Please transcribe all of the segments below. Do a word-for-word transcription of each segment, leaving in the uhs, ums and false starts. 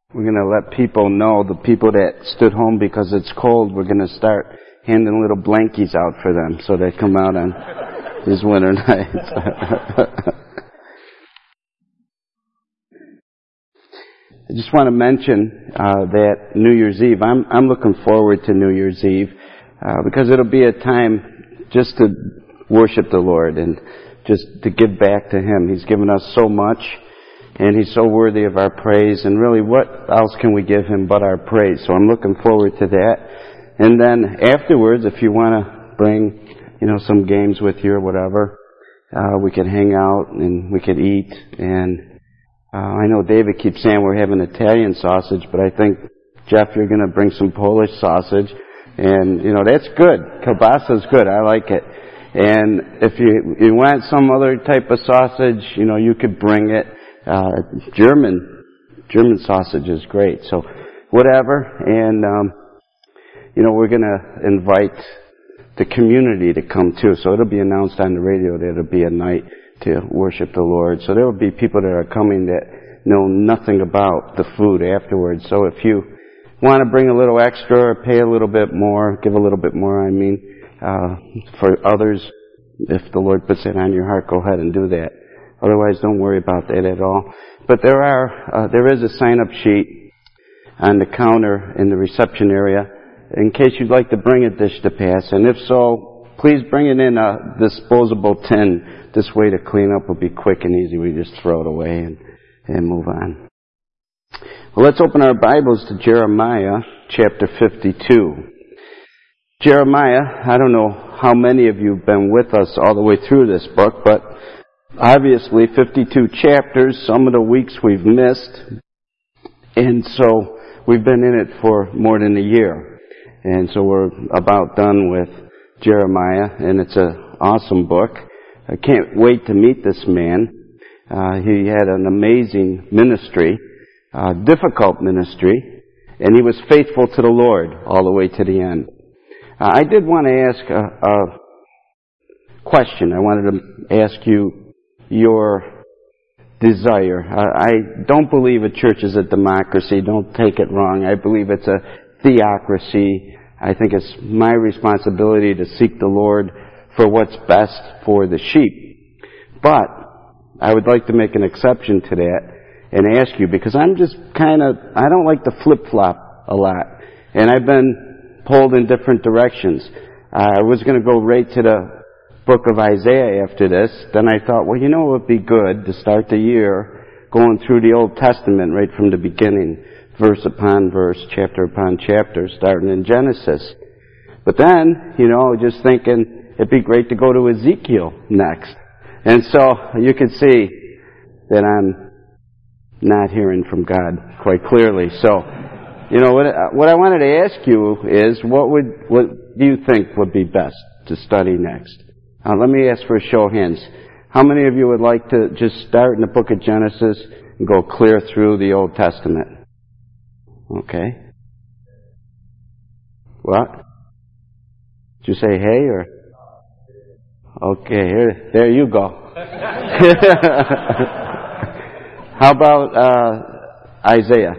We're going to let people know, the people that stood home because it's cold, we're going to start handing little blankies out for them so they come out on these winter nights. I just want to mention uh, that New Year's Eve, I'm, I'm looking forward to New Year's Eve uh, because it'll be a time just to worship the Lord and just to give back to Him. He's given us so much. And He's so worthy of our praise. And really, what else can we give Him but our praise? So I'm looking forward to that. And then afterwards, if you want to bring, you know, some games with you or whatever, uh, we could hang out and we could eat. And uh, I know David keeps saying we're having Italian sausage, but I think, Jeff, you're going to bring some Polish sausage. And, you know, that's good. Kielbasa's good. I like it. And if you, you want some other type of sausage, you know, you could bring it. Uh, German, German sausage is great. So, whatever. And, um, you know, we're going to invite the community to come too. So it'll be announced on the radio that it'll be a night to worship the Lord. So there will be people that are coming that know nothing about the food afterwards. So if you want to bring a little extra or pay a little bit more, give a little bit more, I mean, uh, for others, if the Lord puts it on your heart, go ahead and do that. Otherwise, don't worry about that at all. But there are, uh, there is a sign-up sheet on the counter in the reception area in case you'd like to bring a dish to pass. And if so, please bring it in a disposable tin. This way to clean up will be quick and easy. We just throw it away and, and move on. Well, let's open our Bibles to Jeremiah chapter fifty-two. Jeremiah, I don't know how many of you have been with us all the way through this book, but obviously, fifty-two chapters, some of the weeks we've missed, and so we've been in it for more than a year. And so we're about done with Jeremiah, and it's an awesome book. I can't wait to meet this man. Uh, he had an amazing ministry, uh, difficult ministry, and he was faithful to the Lord all the way to the end. Uh, I did want to ask a, a question. I wanted to ask you your desire. I don't believe a church is a democracy. Don't take it wrong. I believe it's a theocracy. I think it's my responsibility to seek the Lord for what's best for the sheep. But I would like to make an exception to that and ask you, because I'm just kind of, I don't like to flip-flop a lot. And I've been pulled in different directions. I was going to go right to the book of Isaiah after this. Then I thought, well, you know what would be good to start the year going through the Old Testament right from the beginning, verse upon verse, chapter upon chapter, starting in Genesis. But then, you know, just thinking it'd be great to go to Ezekiel next. And so you can see that I'm not hearing from God quite clearly. So, you know, what, what I wanted to ask you is, what would, what do you think would be best to study next? Uh, let me ask for a show of hands. How many of you would like to just start in the book of Genesis and go clear through the Old Testament? Okay. What? Did you say hey or? Okay, here, there you go. How about uh, Isaiah?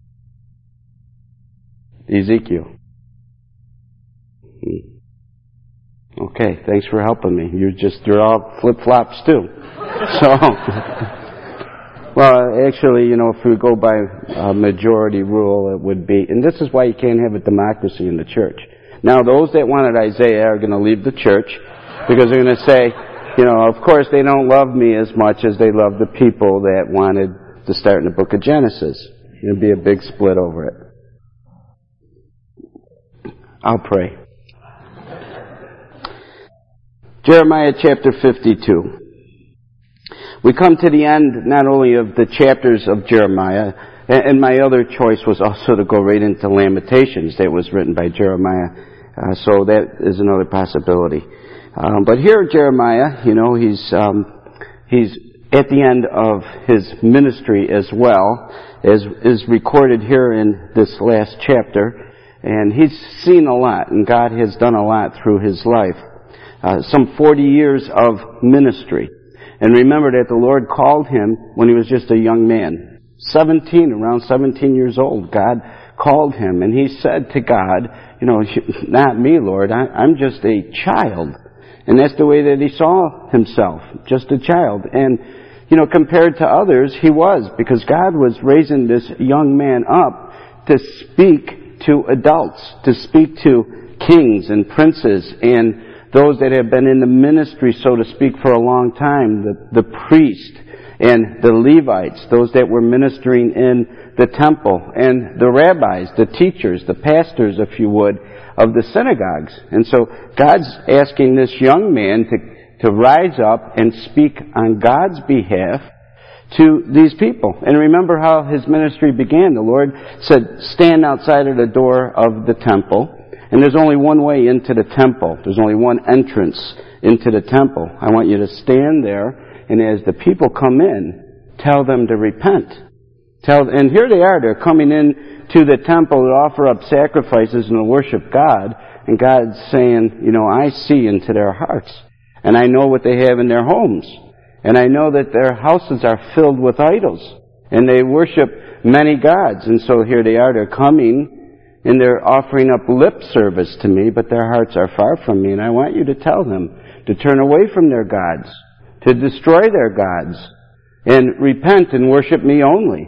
Ezekiel? Hmm. Okay, thanks for helping me. You're just, you're all flip-flops too. So, well, actually, you know, if we go by a majority rule, it would be, and this is why you can't have a democracy in the church. Now, those that wanted Isaiah are going to leave the church because they're going to say, you know, of course they don't love me as much as they love the people that wanted to start in the book of Genesis. There'll be a big split over it. I'll pray. Jeremiah chapter fifty-two. We come to the end not only of the chapters of Jeremiah, and my other choice was also to go right into Lamentations that was written by Jeremiah, uh, so that is another possibility. Um, but here Jeremiah, you know, he's um, he's at the end of his ministry as well, as is recorded here in this last chapter, and he's seen a lot, and God has done a lot through his life. Uh, some forty years of ministry. And remember that the Lord called him when he was just a young man. seventeen, around seventeen years old, God called him, and he said to God, you know, not me, Lord, I, I'm just a child. And that's the way that he saw himself, just a child. And, you know, compared to others, he was, because God was raising this young man up to speak to adults, to speak to kings and princes and those that have been in the ministry, so to speak, for a long time, the, the priest and the Levites, those that were ministering in the temple, and the rabbis, the teachers, the pastors, if you would, of the synagogues. And so God's asking this young man to, to rise up and speak on God's behalf to these people. And remember how his ministry began. The Lord said, stand outside of the door of the temple. And there's only one way into the temple. There's only one entrance into the temple. I want you to stand there, and as the people come in, tell them to repent. Tell, and here they are. They're coming in to the temple to offer up sacrifices and to worship God. And God's saying, you know, I see into their hearts. And I know what they have in their homes. And I know that their houses are filled with idols. And they worship many gods. And so here they are. They're coming, and they're offering up lip service to me, but their hearts are far from me. And I want you to tell them to turn away from their gods, to destroy their gods, and repent and worship me only.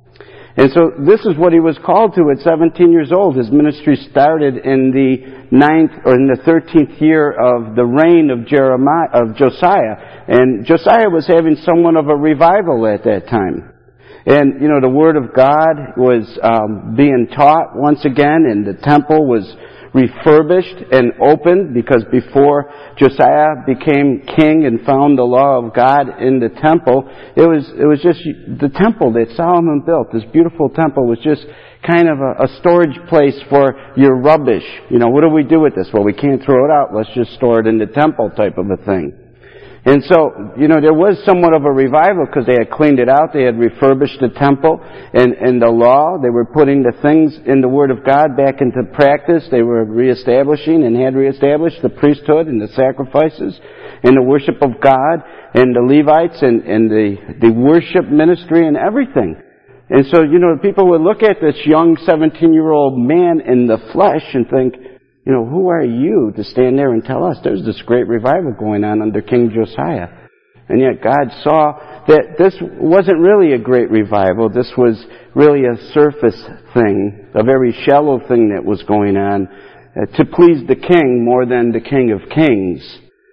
And so this is what he was called to at seventeen years old. His ministry started in the ninth or in the thirteenth year of the reign of Jeremiah, of Josiah. And Josiah was having somewhat of a revival at that time. And, you know, the Word of God was um, being taught once again, and the temple was refurbished and opened, because before Josiah became king and found the law of God in the temple, it was it was just the temple that Solomon built. This beautiful temple was just kind of a, a storage place for your rubbish. You know, what do we do with this? Well, we can't throw it out. Let's just store it in the temple, type of a thing. And so, you know, there was somewhat of a revival because they had cleaned it out. They had refurbished the temple and, and the law. They were putting the things in the Word of God back into practice. They were reestablishing and had reestablished the priesthood and the sacrifices and the worship of God and the Levites and, and the, the worship ministry and everything. And so, you know, people would look at this young seventeen-year-old man in the flesh and think, you know, who are you to stand there and tell us there's this great revival going on under King Josiah? And yet God saw that this wasn't really a great revival. This was really a surface thing, a very shallow thing that was going on uh, to please the king more than the King of Kings.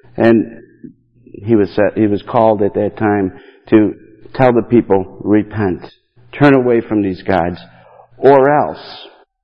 And he was uh, he was called at that time to tell the people, repent, turn away from these gods, or else.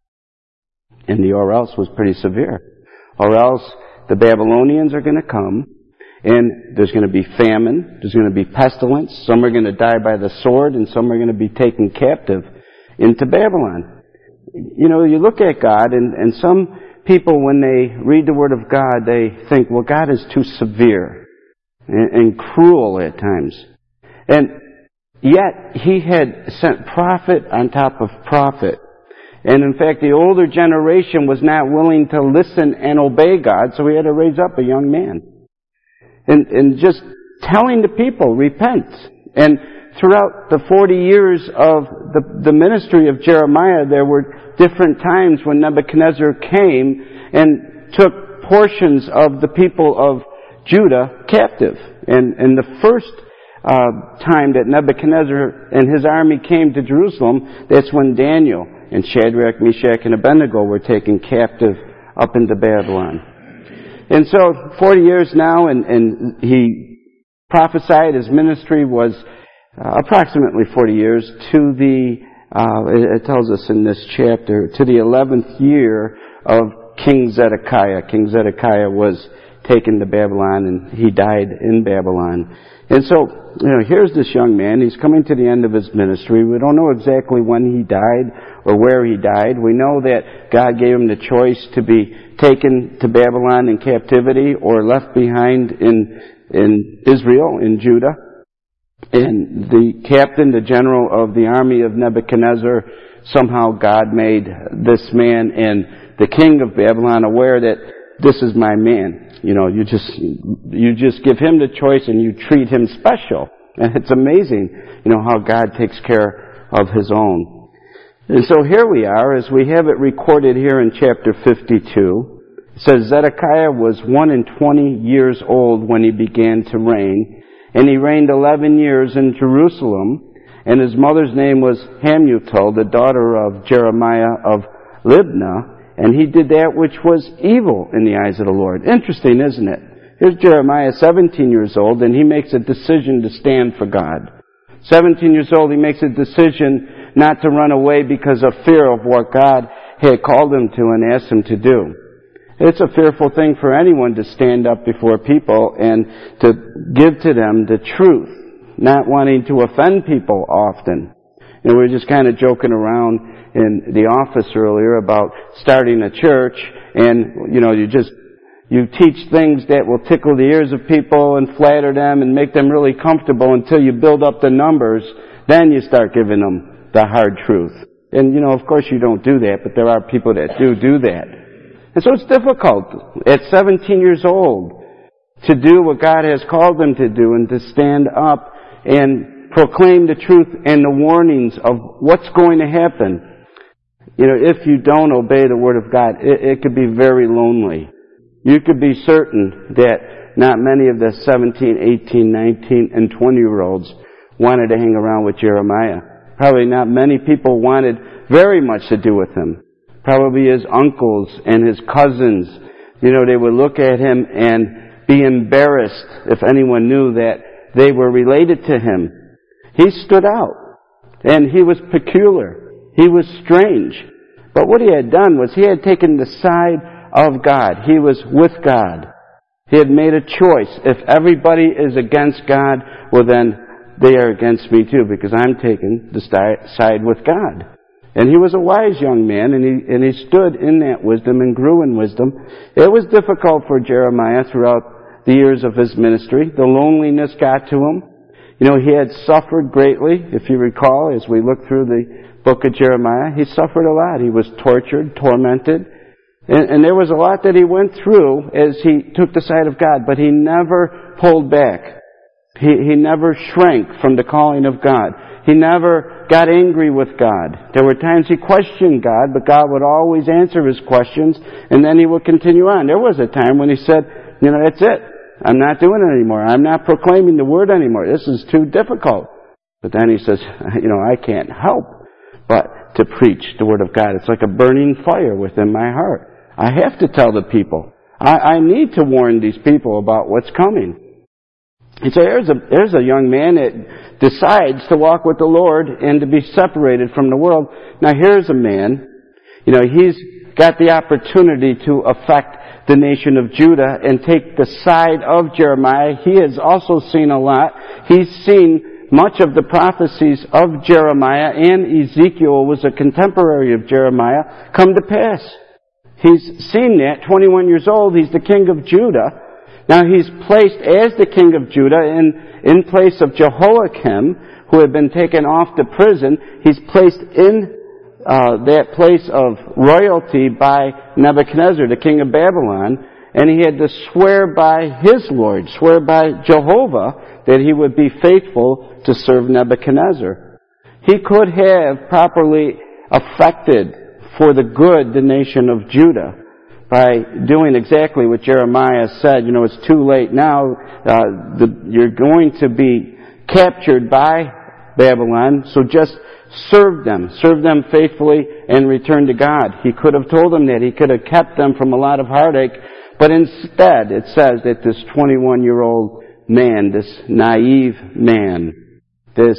And the or else was pretty severe. Or else the Babylonians are going to come, and there's going to be famine, there's going to be pestilence, some are going to die by the sword, and some are going to be taken captive into Babylon. You know, you look at God, and, and some people, when they read the Word of God, they think, well, God is too severe and, and cruel at times. And yet, He had sent prophet on top of prophet. And in fact, the older generation was not willing to listen and obey God, so he had to raise up a young man. And, and just telling the people, repent. And throughout the forty years of the, the ministry of Jeremiah, there were different times when Nebuchadnezzar came and took portions of the people of Judah captive. And, and the first uh, time that Nebuchadnezzar and his army came to Jerusalem, that's when Daniel and Shadrach, Meshach, and Abednego were taken captive up into Babylon. And so, forty years now, and, and he prophesied. His ministry was uh, approximately forty years to the, uh, it, it tells us in this chapter, to the eleventh year of King Zedekiah. King Zedekiah was taken to Babylon, and he died in Babylon. And so, you know, here's this young man. He's coming to the end of his ministry. We don't know exactly when he died or where he died. We know that God gave him the choice to be taken to Babylon in captivity or left behind in in Israel, in Judah. And the captain, the general of the army of Nebuchadnezzar, somehow God made this man and the king of Babylon aware that this is my man. You know, you just, you just give him the choice and you treat him special. And it's amazing, you know, how God takes care of his own. And so here we are, as we have it recorded here in chapter fifty-two. It says, Zedekiah was one and twenty years old when he began to reign, and he reigned eleven years in Jerusalem, and his mother's name was Hamutal, the daughter of Jeremiah of Libnah, and he did that which was evil in the eyes of the Lord. Interesting, isn't it? Here's Jeremiah, seventeen years old, and he makes a decision to stand for God. seventeen years old, he makes a decision not to run away because of fear of what God had called him to and asked him to do. It's a fearful thing for anyone to stand up before people and to give to them the truth, not wanting to offend people often. And we were just kind of joking around in the office earlier about starting a church, and, you know, you just, you teach things that will tickle the ears of people and flatter them and make them really comfortable until you build up the numbers. Then you start giving them the hard truth. And, you know, of course you don't do that, but there are people that do do that. And so it's difficult at seventeen years old to do what God has called them to do and to stand up and proclaim the truth and the warnings of what's going to happen. You know, if you don't obey the Word of God, it, it could be very lonely. You could be certain that not many of the seventeen, eighteen, nineteen, and twenty-year-olds wanted to hang around with Jeremiah. Probably not many people wanted very much to do with him. Probably his uncles and his cousins, you know, they would look at him and be embarrassed if anyone knew that they were related to him. He stood out, and he was peculiar. He was strange. But what he had done was he had taken the side of God. He was with God. He had made a choice. If everybody is against God, well then they are against me too, because I'm taking the side with God. And he was a wise young man, and he, and he stood in that wisdom and grew in wisdom. It was difficult for Jeremiah throughout the years of his ministry. The loneliness got to him. You know, he had suffered greatly, if you recall, as we look through the book of Jeremiah. He suffered a lot. He was tortured, tormented. And, and there was a lot that he went through as he took the side of God, but he never pulled back. He, he never shrank from the calling of God. He never got angry with God. There were times he questioned God, but God would always answer his questions, and then he would continue on. There was a time when he said, you know, that's it. I'm not doing it anymore. I'm not proclaiming the word anymore. This is too difficult. But then he says, you know, I can't help but to preach the word of God. It's like a burning fire within my heart. I have to tell the people. I, I need to warn these people about what's coming. And so there's a, there's a young man that decides to walk with the Lord and to be separated from the world. Now here's a man, you know, he's got the opportunity to affect the nation of Judah and take the side of Jeremiah. He has also seen a lot. He's seen much of the prophecies of Jeremiah, and Ezekiel was a contemporary of Jeremiah, come to pass. He's seen that. twenty-one years old, he's the king of Judah. Now he's placed as the king of Judah in, in place of Jehoiakim, who had been taken off to prison. He's placed in uh, that place of royalty by Nebuchadnezzar, the king of Babylon, and he had to swear by his Lord, swear by Jehovah, that he would be faithful to serve Nebuchadnezzar. He could have properly affected for the good the nation of Judah by doing exactly what Jeremiah said. You know, it's too late now. Uh, the, you're going to be captured by Babylon, so just serve them. Serve them faithfully and return to God. He could have told them that. He could have kept them from a lot of heartache. But instead, it says that this twenty-one-year-old man, this naive man, this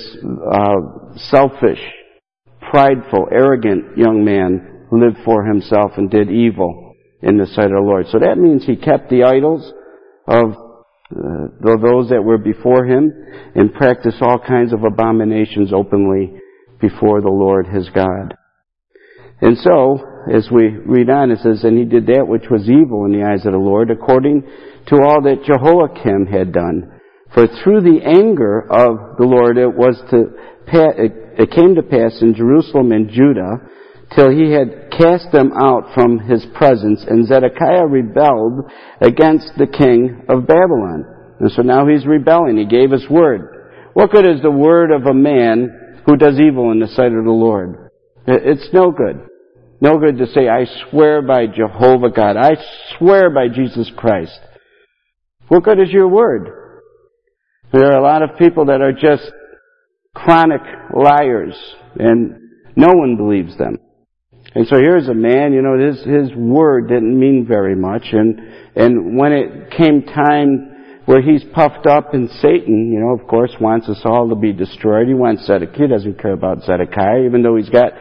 uh, selfish, prideful, arrogant young man lived for himself and did evil in the sight of the Lord. So that means he kept the idols of uh, those that were before him and practiced all kinds of abominations openly before the Lord his God. And so, as we read on, it says, and he did that which was evil in the eyes of the Lord, according to all that Jehoiakim had done. For through the anger of the Lord it was to it came to pass in Jerusalem and Judah, till he had cast them out from his presence, and Zedekiah rebelled against the king of Babylon. And so now he's rebelling. He gave his word. What good is the word of a man who does evil in the sight of the Lord. It's no good. No good to say, I swear by Jehovah God. I swear by Jesus Christ. What good is your word? There are a lot of people that are just chronic liars, and no one believes them. And so here's a man, you know, his, his word didn't mean very much, and, and when it came time where he's puffed up, and Satan, you know, of course, wants us all to be destroyed. He wants Zedekiah. He doesn't care about Zedekiah, even though he's got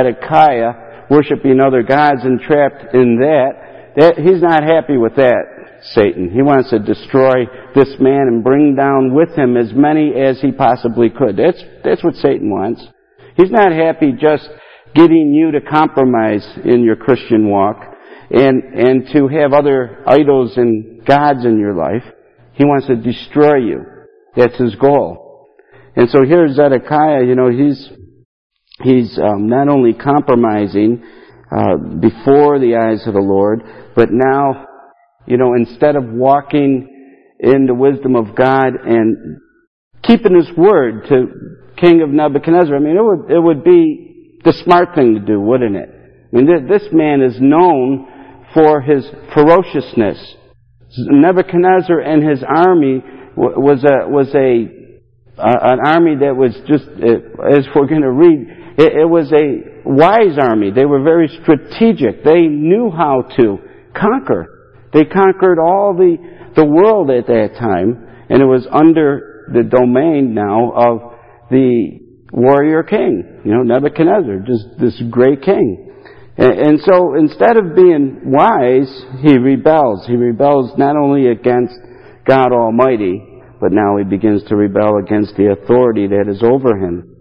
Zedekiah worshiping other gods and trapped in that. That he's not happy with that, Satan. He wants to destroy this man and bring down with him as many as he possibly could. That's, that's what Satan wants. He's not happy just getting you to compromise in your Christian walk and, and to have other idols and gods in your life. He wants to destroy you. That's his goal. And so here's Zedekiah, you know, he's, he's um, not only compromising uh, before the eyes of the Lord, but now, you know, instead of walking in the wisdom of God and keeping his word to King of Nebuchadnezzar, I mean, it would, it would be the smart thing to do, wouldn't it? I mean, this man is known for his ferociousness. Nebuchadnezzar and his army was a was a uh, an army that was just, as we're going to read, it, it was a wise army. They were very strategic. They knew how to conquer. They conquered all the the world at that time, and it was under the domain now of the warrior king, you know, Nebuchadnezzar, just this great king. And so instead of being wise, he rebels. He rebels not only against God Almighty, but now he begins to rebel against the authority that is over him.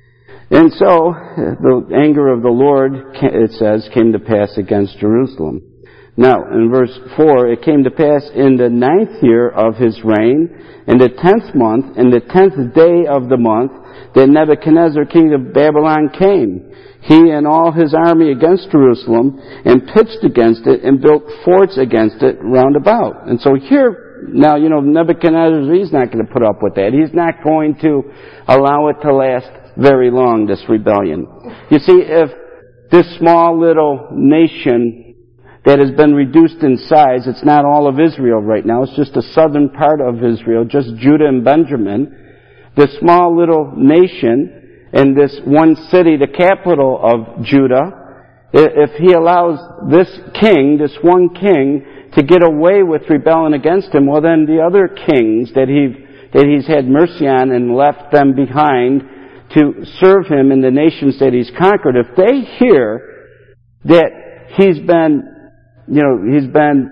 And so the anger of the Lord, it says, came to pass against Jerusalem. Now, in verse four, it came to pass in the ninth year of his reign, in the tenth month, in the tenth day of the month, that Nebuchadnezzar, king of Babylon, came, he and all his army against Jerusalem, and pitched against it, and built forts against it round about. And so here, now, you know, Nebuchadnezzar, he's not going to put up with that. He's not going to allow it to last very long, this rebellion. You see, if this small little nation that has been reduced in size, it's not all of Israel right now, it's just a southern part of Israel, just Judah and Benjamin, this small little nation, and this one city, the capital of Judah, if he allows this king, this one king, to get away with rebelling against him, well then the other kings that he that he's had mercy on and left them behind to serve him in the nations that he's conquered, if they hear that he's been, you know, he's been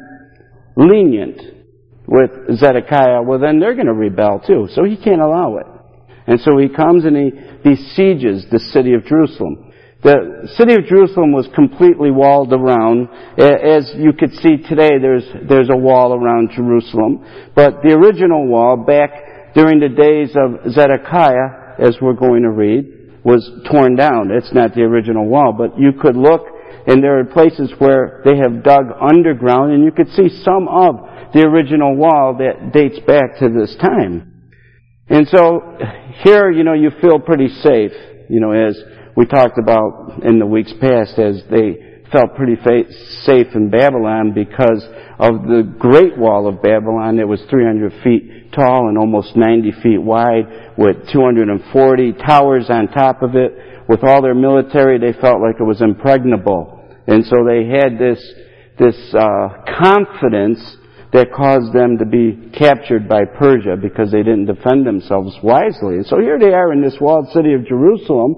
lenient with Zedekiah, well then they're going to rebel too. So he can't allow it. And so he comes and he besieges the city of Jerusalem. The city of Jerusalem was completely walled around. As you could see today, there's there's a wall around Jerusalem. But the original wall, back during the days of Zedekiah, as we're going to read, was torn down. It's not the original wall, but you could look, and there are places where they have dug underground, and you could see some of the original wall that dates back to this time. And so here, you know, you feel pretty safe, you know, as we talked about in the weeks past, as they felt pretty fa- safe in Babylon because of the Great Wall of Babylon. It was three hundred feet tall and almost ninety feet wide, with two hundred forty towers on top of it. With all their military, they felt like it was impregnable. And so they had this, this, uh, confidence that caused them to be captured by Persia because they didn't defend themselves wisely. And so here they are in this walled city of Jerusalem,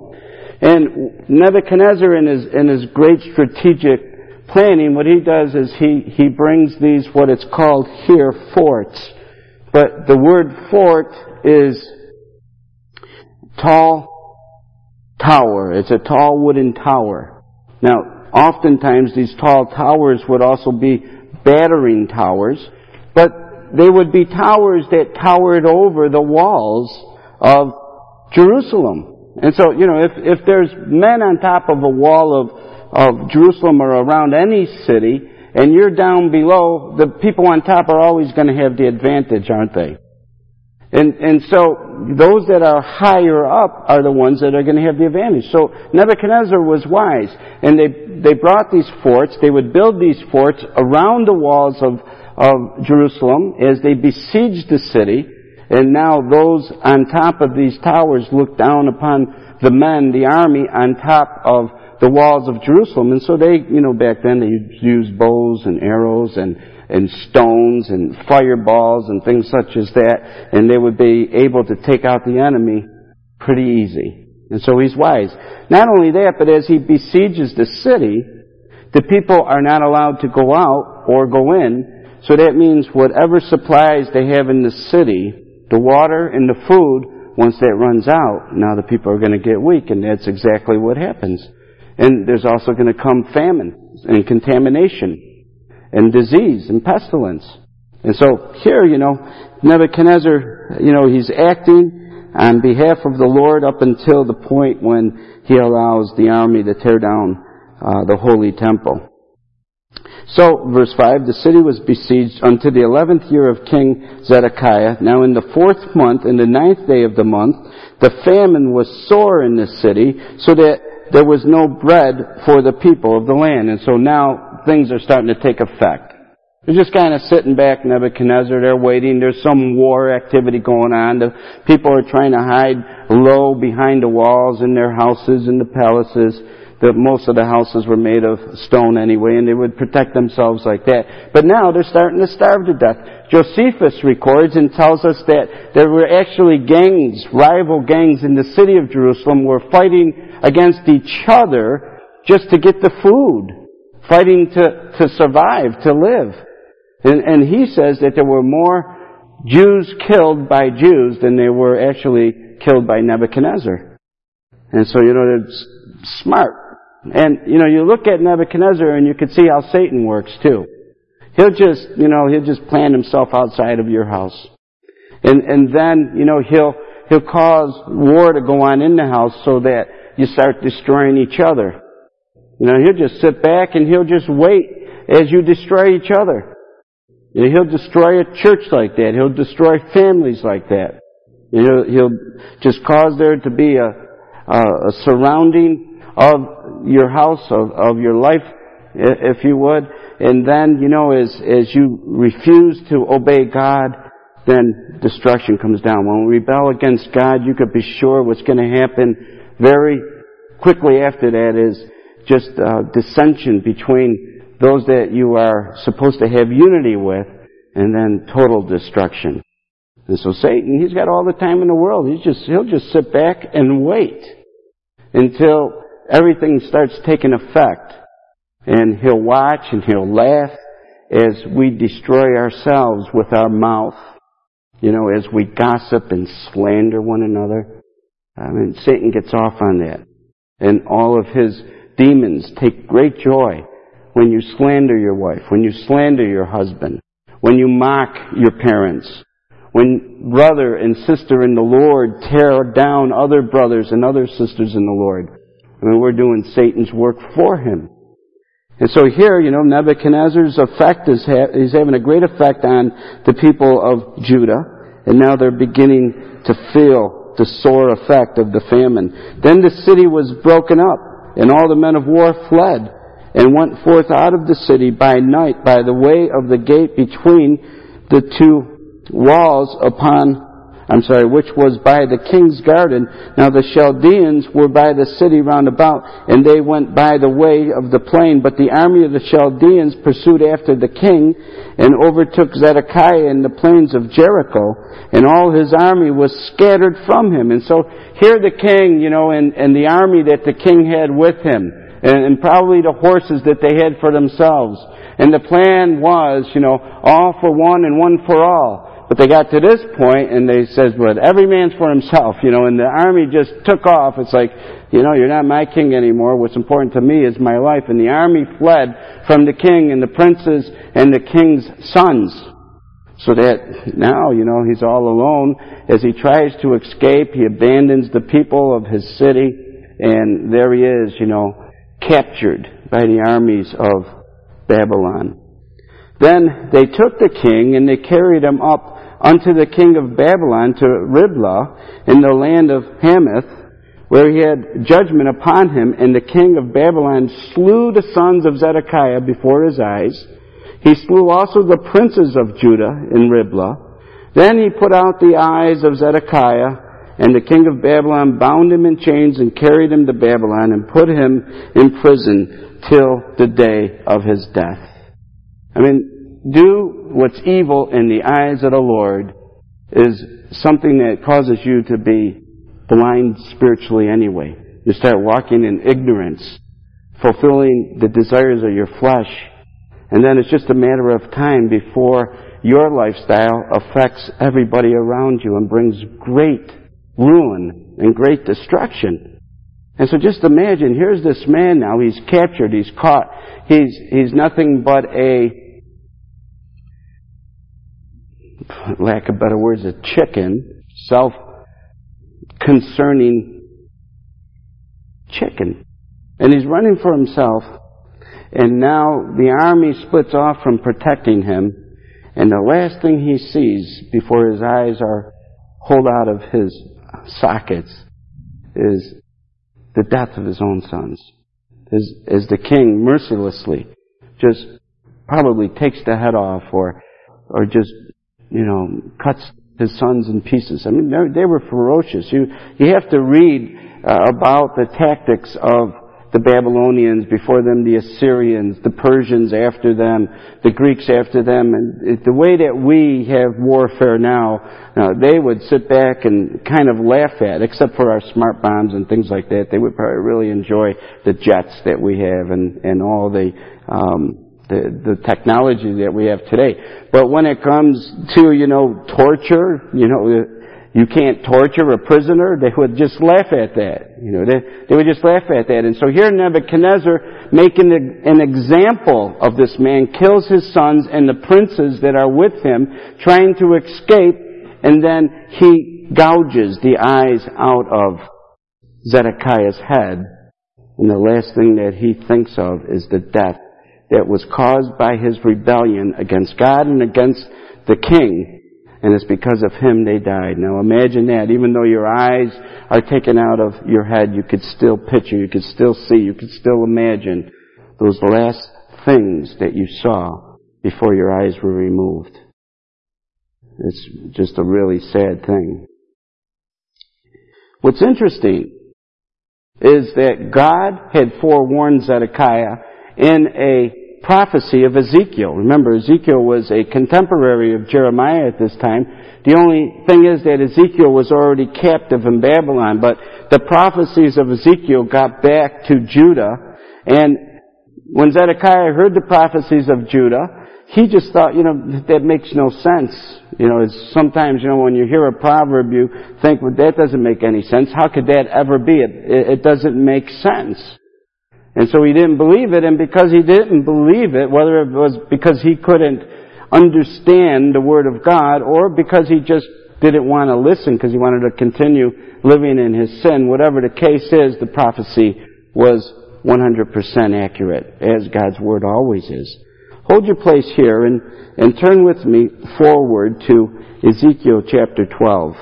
and Nebuchadnezzar, in his in his great strategic planning, what he does is he, he brings these, what it's called here, forts. But the word fort is tall tower. It's a tall wooden tower. Now, oftentimes these tall towers would also be battering towers, but they would be towers that towered over the walls of Jerusalem. And so, you know, if, if there's men on top of a wall of, of Jerusalem or around any city, and you're down below, the people on top are always going to have the advantage, aren't they? And, and so those that are higher up are the ones that are going to have the advantage. So Nebuchadnezzar was wise. And they, they brought these forts. They would build these forts around the walls of, of Jerusalem as they besieged the city. And now those on top of these towers looked down upon the men, the army, on top of the walls of Jerusalem. And so they, you know, back then they used bows and arrows and and stones and fireballs and things such as that, and they would be able to take out the enemy pretty easy. And so he's wise. Not only that, but as he besieges the city, the people are not allowed to go out or go in, so that means whatever supplies they have in the city, the water and the food, once that runs out, now the people are going to get weak, and that's exactly what happens. And there's also going to come famine and contamination and disease and pestilence. And so here, you know, Nebuchadnezzar, you know, he's acting on behalf of the Lord up until the point when he allows the army to tear down uh, the holy temple. So, verse five, the city was besieged unto the eleventh year of King Zedekiah. Now in the fourth month, in the ninth day of the month, the famine was sore in the city, so that there was no bread for the people of the land. And so now things are starting to take effect. They're just kind of sitting back, Nebuchadnezzar. They're waiting. There's some war activity going on. The people are trying to hide low behind the walls in their houses and the palaces. The, most of the houses were made of stone anyway, and they would protect themselves like that. But now they're starting to starve to death. Josephus records and tells us that there were actually gangs, rival gangs in the city of Jerusalem were fighting against each other just to get the food, fighting to, to survive, to live. And, and he says that there were more Jews killed by Jews than they were actually killed by Nebuchadnezzar. And so, you know, they're smart. And, you know, you look at Nebuchadnezzar and you can see how Satan works too. He'll just, you know, he'll just plant himself outside of your house. And, and then, you know, he'll, he'll cause war to go on in the house so that you start destroying each other. You know, he'll just sit back and he'll just wait as you destroy each other. You know, he'll destroy a church like that. He'll destroy families like that. You know, he'll just cause there to be a, a, a surrounding of your house, of, of your life, if you would. And then, you know, as, as you refuse to obey God, then destruction comes down. When we rebel against God, you could be sure what's going to happen very quickly after that is just uh, dissension between those that you are supposed to have unity with, and then total destruction. And so Satan, he's got all the time in the world. He's just, he'll just sit back and wait until everything starts taking effect. And he'll watch and he'll laugh as we destroy ourselves with our mouth. You know, as we gossip and slander one another. I mean, Satan gets off on that. And all of his demons take great joy when you slander your wife, when you slander your husband, when you mock your parents, when brother and sister in the Lord tear down other brothers and other sisters in the Lord. I mean, we're doing Satan's work for him. And so here, you know, Nebuchadnezzar's effect is ha- he's having a great effect on the people of Judah, and now they're beginning to feel the sore effect of the famine. Then the city was broken up, and all the men of war fled, and went forth out of the city by night by the way of the gate between the two walls upon I'm sorry, which was by the king's garden. Now the Chaldeans were by the city round about, and they went by the way of the plain. But the army of the Chaldeans pursued after the king, and overtook Zedekiah in the plains of Jericho, and all his army was scattered from him. And so here the king, you know, and, and the army that the king had with him, and, and probably the horses that they had for themselves. And the plan was, you know, all for one and one for all. But they got to this point, and they said, well, every man's for himself, you know, and the army just took off. It's like, you know, you're not my king anymore. What's important to me is my life. And the army fled from the king and the princes and the king's sons. So that now, you know, he's all alone. As he tries to escape, he abandons the people of his city, and there he is, you know, captured by the armies of Babylon. Then they took the king, and they carried him up unto the king of Babylon to Riblah in the land of Hamath, where he had judgment upon him, and the king of Babylon slew the sons of Zedekiah before his eyes. He slew also the princes of Judah in Riblah. Then he put out the eyes of Zedekiah, and the king of Babylon bound him in chains and carried him to Babylon and put him in prison till the day of his death. I mean, do what's evil in the eyes of the Lord is something that causes you to be blind spiritually anyway. You start walking in ignorance, fulfilling the desires of your flesh, and then it's just a matter of time before your lifestyle affects everybody around you and brings great ruin and great destruction. And so just imagine, here's this man now, he's captured, he's caught, he's, he's nothing but a, lack of better words, a chicken, self-concerning chicken. And he's running for himself, and now the army splits off from protecting him, and the last thing he sees before his eyes are pulled out of his sockets is the death of his own sons. As, as the king mercilessly just probably takes the head off, or or just, you know, cuts his sons in pieces. I mean, they were ferocious. You you have to read uh, about the tactics of the Babylonians, before them the Assyrians, the Persians after them, the Greeks after them, and the way that we have warfare now, uh, they would sit back and kind of laugh at, except for our smart bombs and things like that. They would probably really enjoy the jets that we have and, and all the, um, the, the technology that we have today. But when it comes to, you know, torture, you know, you can't torture a prisoner, they would just laugh at that. You know, they, they would just laugh at that. And so here Nebuchadnezzar, making an example of this man, kills his sons and the princes that are with him, trying to escape, and then he gouges the eyes out of Zedekiah's head. And the last thing that he thinks of is the death that was caused by his rebellion against God and against the king. And it's because of him they died. Now imagine that. Even though your eyes are taken out of your head, you could still picture, you could still see, you could still imagine those last things that you saw before your eyes were removed. It's just a really sad thing. What's interesting is that God had forewarned Zedekiah in a prophecy of Ezekiel. Remember, Ezekiel was a contemporary of Jeremiah at this time. The only thing is that Ezekiel was already captive in Babylon, but the prophecies of Ezekiel got back to Judah, and when Zedekiah heard the prophecies of Judah, he just thought, you know, that makes no sense. You know, it's sometimes, you know, when you hear a proverb, you think, well, that doesn't make any sense. How could that ever be? It, it doesn't make sense. And so he didn't believe it, and because he didn't believe it, whether it was because he couldn't understand the Word of God, or because he just didn't want to listen because he wanted to continue living in his sin, whatever the case is, the prophecy was one hundred percent accurate, as God's Word always is. Hold your place here and, and turn with me forward to Ezekiel chapter twelve.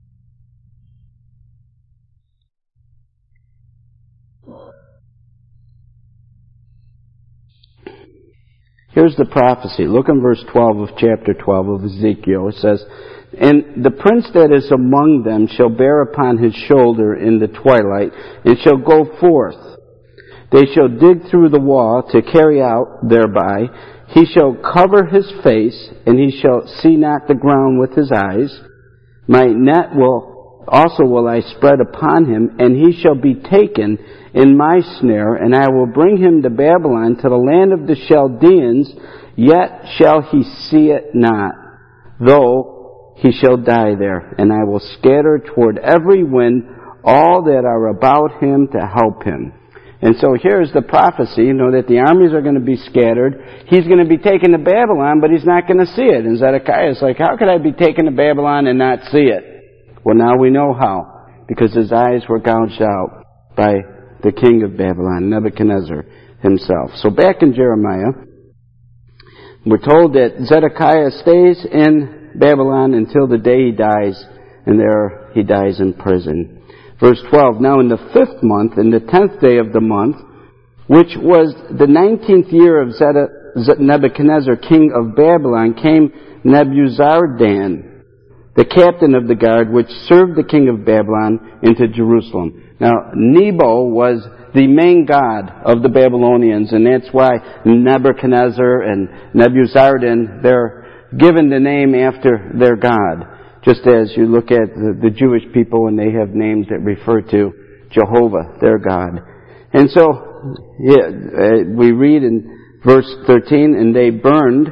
Here's the prophecy. Look in verse twelve of chapter twelve of Ezekiel. It says, "And the prince that is among them shall bear upon his shoulder in the twilight, and shall go forth. They shall dig through the wall to carry out thereby. He shall cover his face, and he shall see not the ground with his eyes. My net will also will I spread upon him, and he shall be taken in my snare, and I will bring him to Babylon, to the land of the Chaldeans, yet shall he see it not, though he shall die there. And I will scatter toward every wind all that are about him to help him." And so here's the prophecy, you know, that the armies are going to be scattered. He's going to be taken to Babylon, but he's not going to see it. And Zedekiah is like, how could I be taken to Babylon and not see it? Well, now we know how, because his eyes were gouged out by the king of Babylon, Nebuchadnezzar himself. So back in Jeremiah, we're told that Zedekiah stays in Babylon until the day he dies, and there he dies in prison. Verse twelve, now in the fifth month, in the tenth day of the month, which was the nineteenth year of Nebuchadnezzar, king of Babylon, came Nebuzaradan, the captain of the guard, which served the king of Babylon, into Jerusalem. Now, Nebo was the main god of the Babylonians, and that's why Nebuchadnezzar and Nebuzaradan, they're given the name after their god. Just as you look at the, the Jewish people and they have names that refer to Jehovah, their God. And so, yeah, uh, we read in verse thirteen, and they burned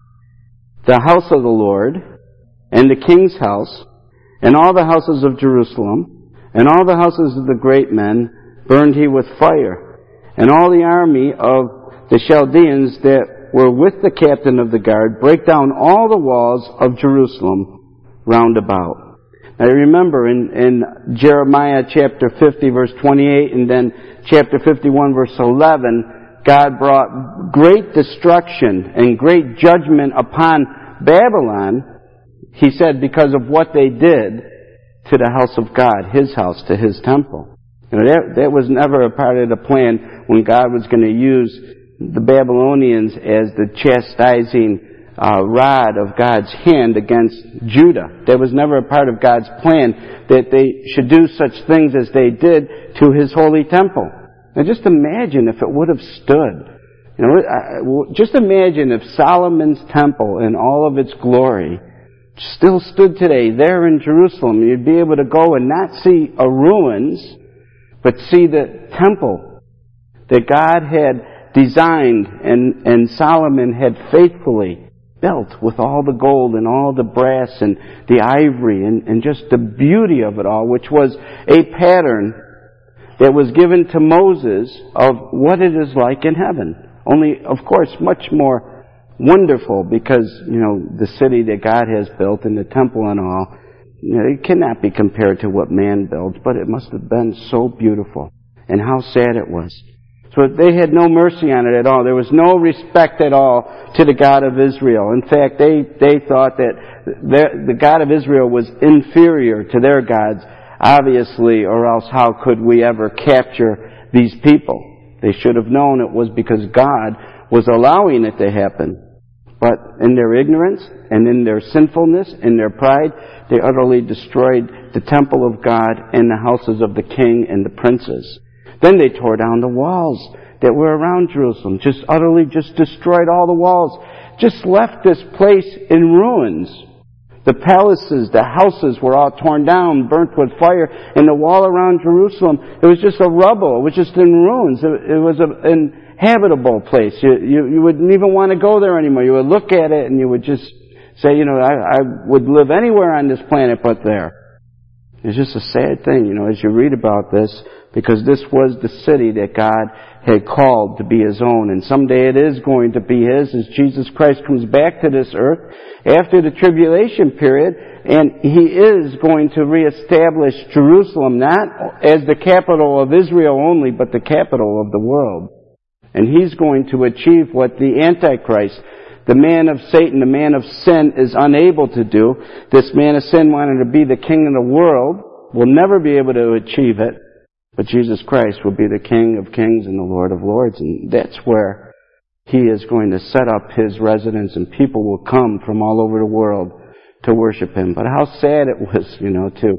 the house of the Lord, and the king's house, and all the houses of Jerusalem, and all the houses of the great men burned he with fire. And all the army of the Chaldeans that were with the captain of the guard brake down all the walls of Jerusalem round about. Now remember in, in Jeremiah chapter fifty verse twenty-eight and then chapter fifty-one verse eleven, God brought great destruction and great judgment upon Babylon, he said, because of what they did to the house of God, his house, to his temple. You know, that, that was never a part of the plan when God was going to use the Babylonians as the chastising Uh, rod of God's hand against Judah. That was never a part of God's plan, that they should do such things as they did to His holy temple. Now just imagine if it would have stood. You know, just imagine if Solomon's temple in all of its glory still stood today there in Jerusalem. You'd be able to go and not see a ruins, but see the temple that God had designed and, and Solomon had faithfully built with all the gold and all the brass and the ivory and, and just the beauty of it all, which was a pattern that was given to Moses of what it is like in heaven. Only, of course, much more wonderful because, you know, the city that God has built and the temple and all, you know, it cannot be compared to what man builds, but it must have been so beautiful. And how sad it was. So they had no mercy on it at all. There was no respect at all to the God of Israel. In fact, they, they thought that the God of Israel was inferior to their gods, obviously, or else how could we ever capture these people? They should have known it was because God was allowing it to happen. But in their ignorance and in their sinfulness, in their pride, they utterly destroyed the temple of God and the houses of the king and the princes. Then they tore down the walls that were around Jerusalem. Just utterly just destroyed all the walls. Just left this place in ruins. The palaces, the houses were all torn down, burnt with fire. And the wall around Jerusalem, it was just a rubble. It was just in ruins. It, it was an inhabitable place. You, you, you wouldn't even want to go there anymore. You would look at it and you would just say, you know, I, I would live anywhere on this planet but there. It's just a sad thing, you know, as you read about this, because this was the city that God had called to be His own. And someday it is going to be His as Jesus Christ comes back to this earth after the tribulation period. And He is going to reestablish Jerusalem, not as the capital of Israel only, but the capital of the world. And He's going to achieve what the Antichrist, the man of Satan, the man of sin, is unable to do. This man of sin wanted to be the king of the world, will never be able to achieve it. But Jesus Christ will be the King of kings and the Lord of lords. And that's where He is going to set up His residence, and people will come from all over the world to worship Him. But how sad it was, you know, to,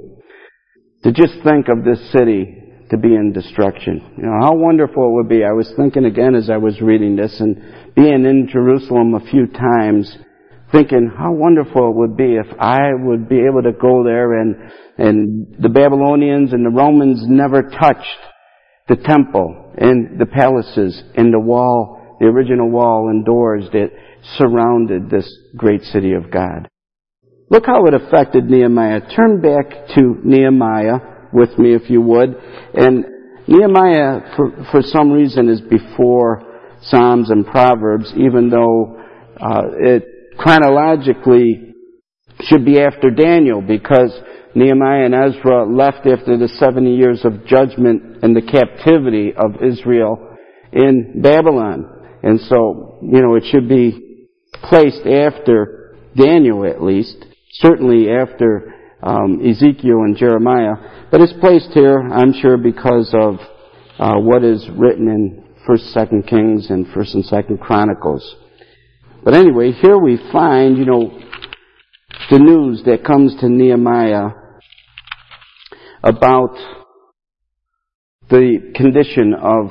to just think of this city to be in destruction. You know, how wonderful it would be. I was thinking again as I was reading this and being in Jerusalem a few times, thinking how wonderful it would be if I would be able to go there and and the Babylonians and the Romans never touched the temple and the palaces and the wall, the original wall and doors that surrounded this great city of God. Look how it affected Nehemiah. Turn back to Nehemiah with me if you would. And Nehemiah, for, for some reason, is before Psalms and Proverbs, even though uh, it chronologically should be after Daniel, because Nehemiah and Ezra left after the seventy years of judgment and the captivity of Israel in Babylon. And so, you know, it should be placed after Daniel at least. certainly after um, Ezekiel and Jeremiah. But it's placed here, I'm sure, because of uh, what is written in First, Second Kings and First and Second Chronicles. But anyway, here we find, you know, the news that comes to Nehemiah about the condition of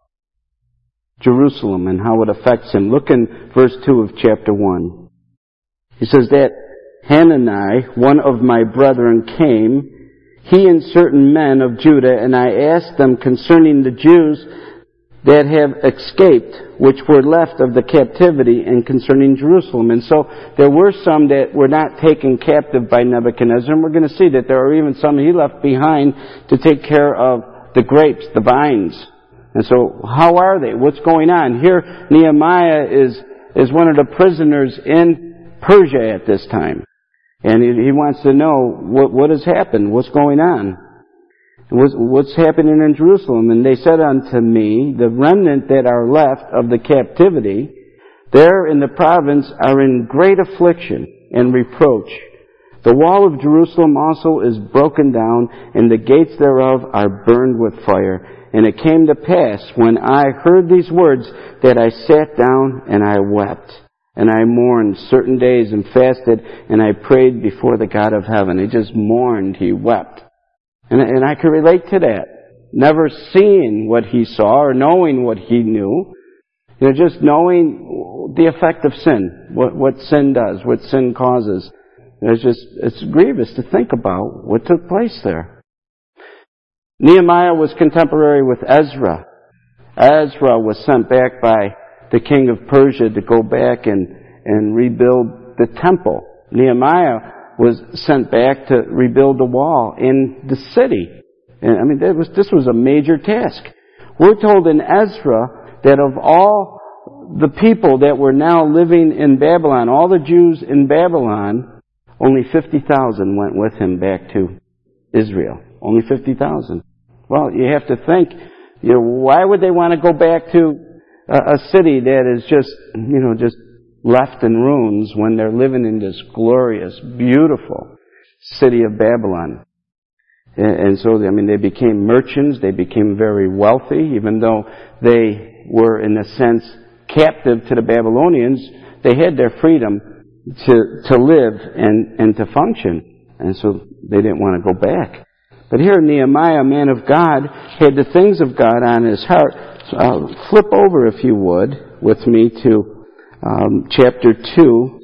Jerusalem and how it affects him. Look in verse two of chapter one. He says that Hanani, one of my brethren, came, he and certain men of Judah, and I asked them concerning the Jews that have escaped, which were left of the captivity, and concerning Jerusalem. And so there were some that were not taken captive by Nebuchadnezzar, and we're going to see that there are even some he left behind to take care of the grapes, the vines. And so how are they? What's going on? Here Nehemiah is, is one of the prisoners in Persia at this time. And he, he wants to know what, what has happened, what's going on. What's happening in Jerusalem? And they said unto me, the remnant that are left of the captivity, there in the province are in great affliction and reproach. The wall of Jerusalem also is broken down, and the gates thereof are burned with fire. And it came to pass, when I heard these words, that I sat down and I wept. And I mourned certain days and fasted, and I prayed before the God of heaven. He just mourned, he wept. And, and I could relate to that. Never seeing what he saw or knowing what he knew. You know, just knowing the effect of sin. What, what sin does, what sin causes. It's just, it's grievous to think about what took place there. Nehemiah was contemporary with Ezra. Ezra was sent back by the king of Persia to go back and, and rebuild the temple. Nehemiah was sent back to rebuild the wall in the city. And I mean, that was, this was a major task. We're told in Ezra that of all the people that were now living in Babylon, all the Jews in Babylon, only fifty thousand went with him back to Israel. Only fifty thousand. Well, you have to think, you know, why would they want to go back to a, a city that is just, you know, just left in ruins when they're living in this glorious, beautiful city of Babylon? And so, I mean, they became merchants, they became very wealthy, even though they were, in a sense, captive to the Babylonians. They had their freedom to, to live and, and to function. And so they didn't want to go back. But here Nehemiah, a man of God, had the things of God on his heart. So, uh, flip over, if you would, with me to Um, chapter two,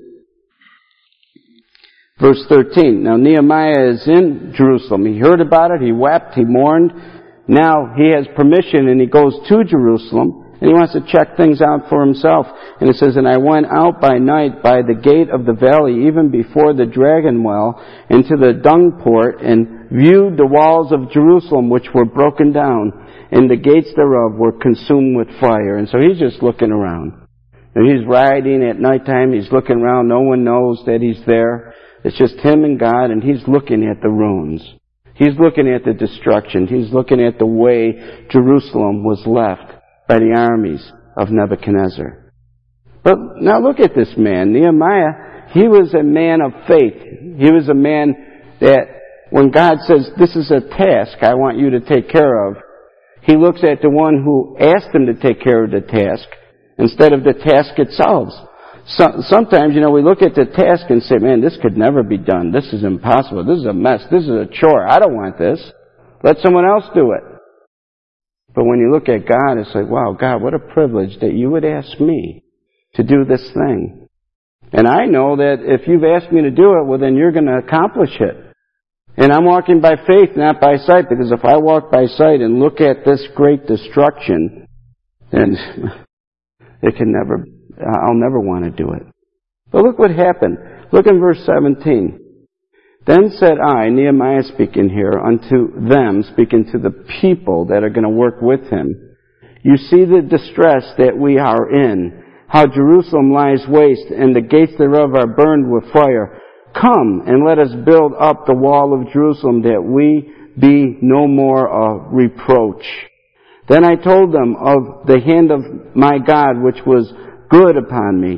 verse thirteen. Now Nehemiah is in Jerusalem. He heard about it, he wept, he mourned. Now he has permission and he goes to Jerusalem and he wants to check things out for himself. And it says, and I went out by night by the gate of the valley, even before the dragon well, into the dung port, and viewed the walls of Jerusalem which were broken down, and the gates thereof were consumed with fire. And so he's just looking around. And he's riding at nighttime, he's looking around, no one knows that he's there. It's just him and God, and he's looking at the ruins. He's looking at the destruction. He's looking at the way Jerusalem was left by the armies of Nebuchadnezzar. But now look at this man, Nehemiah. He was a man of faith. He was a man that when God says, this is a task I want you to take care of, he looks at the one who asked him to take care of the task, instead of the task itself. So, sometimes, you know, we look at the task and say, man, this could never be done. This is impossible. This is a mess. This is a chore. I don't want this. Let someone else do it. But when you look at God, it's like, wow, God, what a privilege that you would ask me to do this thing. And I know that if you've asked me to do it, well, then you're going to accomplish it. And I'm walking by faith, not by sight, because if I walk by sight and look at this great destruction, then it can never, I'll never want to do it. But look what happened. Look in verse seventeen. Then said I, Nehemiah speaking here, unto them, speaking to the people that are going to work with him, you see the distress that we are in, how Jerusalem lies waste, and the gates thereof are burned with fire. Come, and let us build up the wall of Jerusalem, that we be no more a reproach. Then I told them of the hand of my God, which was good upon me,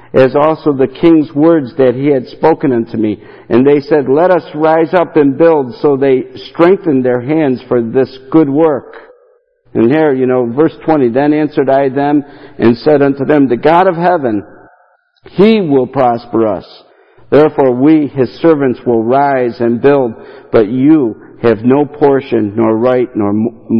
as also the king's words that he had spoken unto me. And they said, let us rise up and build. So they strengthened their hands for this good work. And here, you know, verse twenty, then answered I them and said unto them, the God of heaven, He will prosper us. Therefore we, His servants, will rise and build, but you have no portion, nor right, nor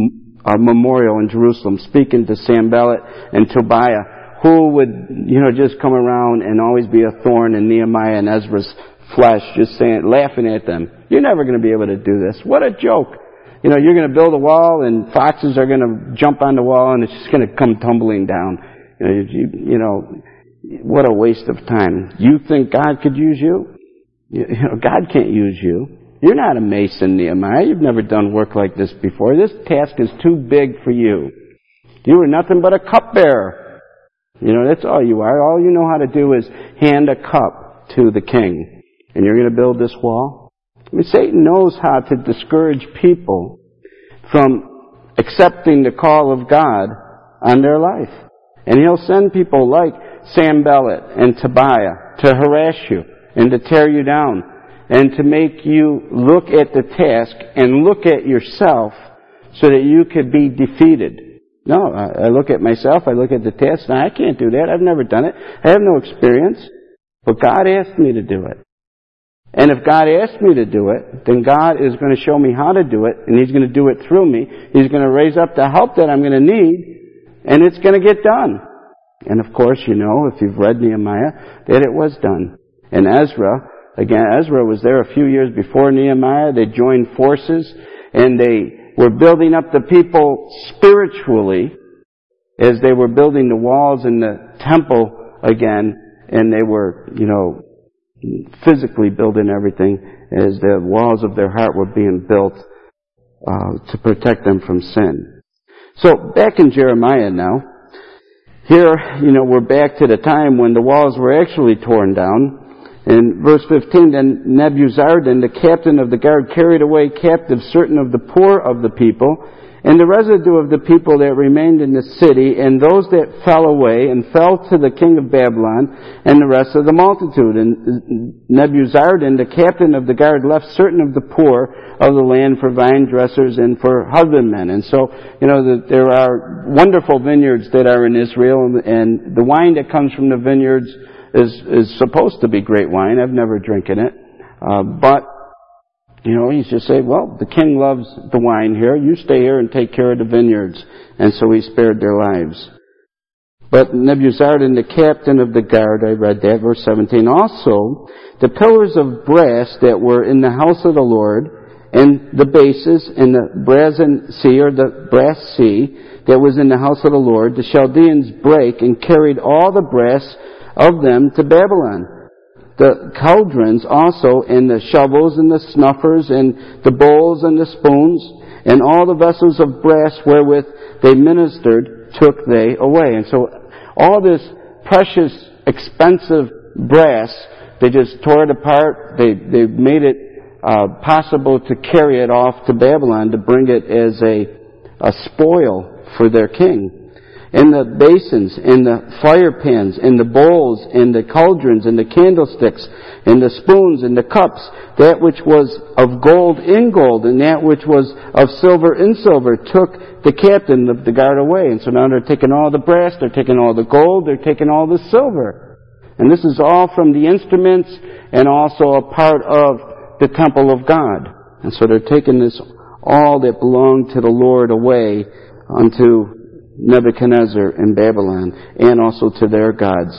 a memorial in Jerusalem. Speaking to Sanballat and Tobiah, who would, you know, just come around and always be a thorn in Nehemiah and Ezra's flesh, just saying, laughing at them. You're never going to be able to do this. What a joke. You know, you're going to build a wall and foxes are going to jump on the wall and it's just going to come tumbling down. You know, you, you know, what a waste of time. You think God could use you? You know, God can't use you. You're not a mason, Nehemiah. You've never done work like this before. This task is too big for you. You were nothing but a cupbearer. You know, that's all you are. All you know how to do is hand a cup to the king. And you're going to build this wall? I mean, Satan knows how to discourage people from accepting the call of God on their life. And he'll send people like Sanballat and Tobiah to harass you and to tear you down and to make you look at the task and look at yourself so that you could be defeated. No, I look at myself, I look at the task, and I can't do that. I've never done it. I have no experience. But God asked me to do it. And if God asked me to do it, then God is going to show me how to do it, and He's going to do it through me. He's going to raise up the help that I'm going to need, and it's going to get done. And of course, you know, if you've read Nehemiah, that it was done. And Ezra, again, Ezra was there a few years before Nehemiah. They joined forces, and they were building up the people spiritually as they were building the walls in the temple again, and they were, you know, physically building everything as the walls of their heart were being built uh, to protect them from sin. So back in Jeremiah now, here, you know, we're back to the time when the walls were actually torn down. In verse fifteen, then Nebuzaradan, the captain of the guard, carried away captive certain of the poor of the people, and the residue of the people that remained in the city, and those that fell away, and fell to the king of Babylon, and the rest of the multitude. And Nebuzaradan, the captain of the guard, left certain of the poor of the land for vine dressers and for husbandmen. And so, you know, the, there are wonderful vineyards that are in Israel, and the wine that comes from the vineyards is is supposed to be great wine. I've never drinking it. Uh, but, you know, he's just saying, well, the king loves the wine here. You stay here and take care of the vineyards. And so he spared their lives. But Nebuzaradan, the captain of the guard, I read that, verse seventeen, also the pillars of brass that were in the house of the Lord, and the bases in the brazen sea, or the brass sea, that was in the house of the Lord, the Chaldeans brake and carried all the brass of them to Babylon. The cauldrons also, and the shovels, and the snuffers, and the bowls, and the spoons, and all the vessels of brass wherewith they ministered, took they away. And so all this precious, expensive brass, they just tore it apart. They they made it uh, possible to carry it off to Babylon, to bring it as a a spoil for their king. And the basins, and the fire pans, and the bowls, and the cauldrons, and the candlesticks, and the spoons, and the cups, that which was of gold in gold, and that which was of silver in silver, took the captain of the guard away. And so now they're taking all the brass, they're taking all the gold, they're taking all the silver. And this is all from the instruments, and also a part of the temple of God. And so they're taking this, all that belonged to the Lord, away unto Nebuchadnezzar in Babylon, and also to their gods.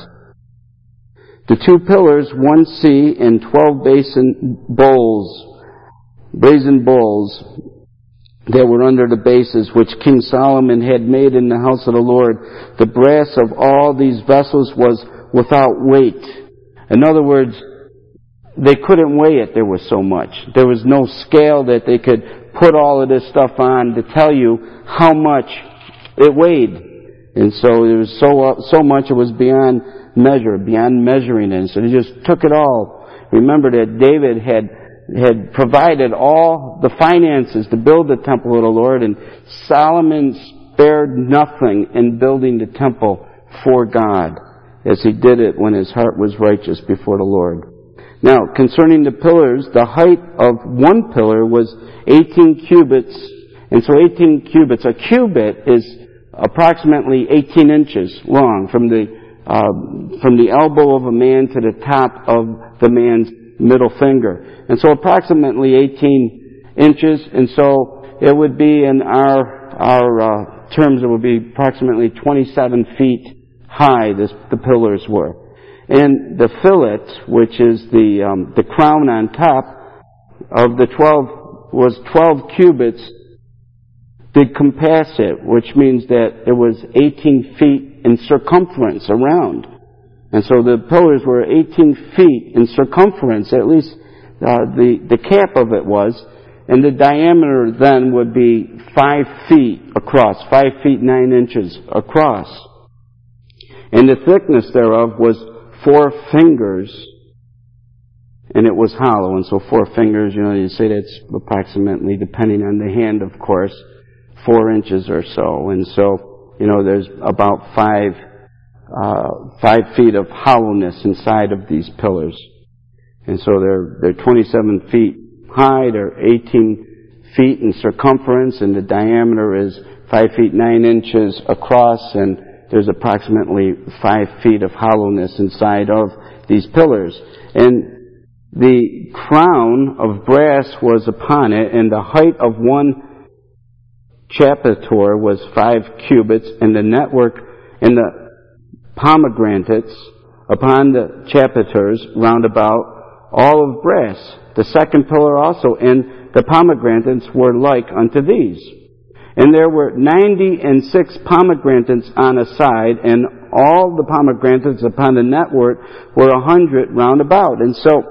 The two pillars, one sea, and twelve basin bowls, brazen bowls, that were under the bases, which King Solomon had made in the house of the Lord. The brass of all these vessels was without weight. In other words, they couldn't weigh it. There was so much. There was no scale that they could put all of this stuff on to tell you how much it weighed. And so it was so uh, so much it was beyond measure, beyond measuring it. So they just took it all. Remember that David had had provided all the finances to build the temple of the Lord, and Solomon spared nothing in building the temple for God. as he did it when his heart was righteous before the Lord. Now, concerning the pillars, the height of one pillar was eighteen cubits, and so eighteen cubits, a cubit is approximately eighteen inches long, from the uh, from the elbow of a man to the top of the man's middle finger. And so approximately eighteen inches, and so it would be in our our uh, terms, it would be approximately twenty-seven feet high, this, the pillars were. And the fillet, which is the um, the crown on top of the twelve, was twelve cubits, did compass it, which means that it was eighteen feet in circumference around. And so the pillars were eighteen feet in circumference, at least uh, the, the cap of it was, and the diameter then would be five feet across, five feet nine inches across. And the thickness thereof was four fingers, and it was hollow. And so four fingers, you know, you say that's approximately, depending on the hand, of course, four inches or so. And so, you know, there's about five, uh, five feet of hollowness inside of these pillars. And so they're, they're twenty-seven feet high, they're eighteen feet in circumference, and the diameter is five feet nine inches across, and there's approximately five feet of hollowness inside of these pillars. And the crown of brass was upon it, and the height of one chapiter was five cubits, and the network and the pomegranates upon the chapiters round about, all of brass. The second pillar also, and the pomegranates were like unto these. And there were ninety and six pomegranates on a side, and all the pomegranates upon the network were a hundred round about. And so,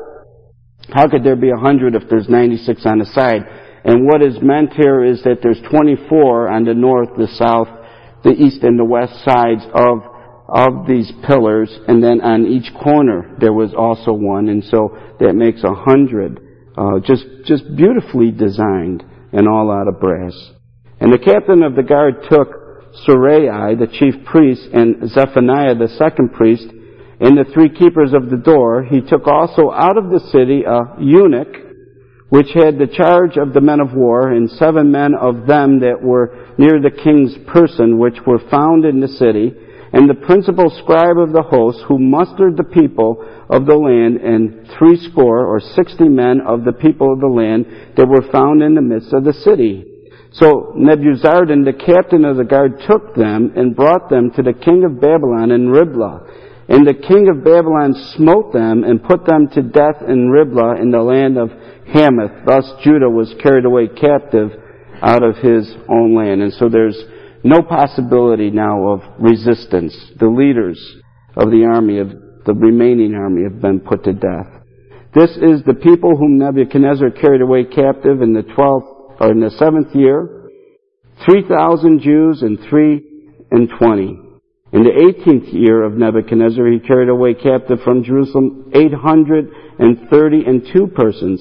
how could there be a hundred if there's ninety-six on the side? And what is meant here is that there's twenty-four on the north, the south, the east, and the west sides of of these pillars, and then on each corner there was also one, and so that makes a hundred. Uh, just just beautifully designed, and all out of brass. And the captain of the guard took Suraai, the chief priest, and Zephaniah, the second priest, and the three keepers of the door. He took also out of the city a eunuch, which had the charge of the men of war, and seven men of them that were near the king's person, which were found in the city, and the principal scribe of the host, who mustered the people of the land, and threescore or sixty men of the people of the land that were found in the midst of the city. So Nebuzaradan, the captain of the guard, took them and brought them to the king of Babylon in Riblah. And the king of Babylon smote them and put them to death in Riblah in the land of Hamath. Thus Judah was carried away captive out of his own land. And so there's no possibility now of resistance. The leaders of the army, of the remaining army, have been put to death. This is the people whom Nebuchadnezzar carried away captive in the twelfth, or in the seventh year, three thousand Jews and three and twenty. In the eighteenth year of Nebuchadnezzar, he carried away captive from Jerusalem eight hundred and thirty and two persons.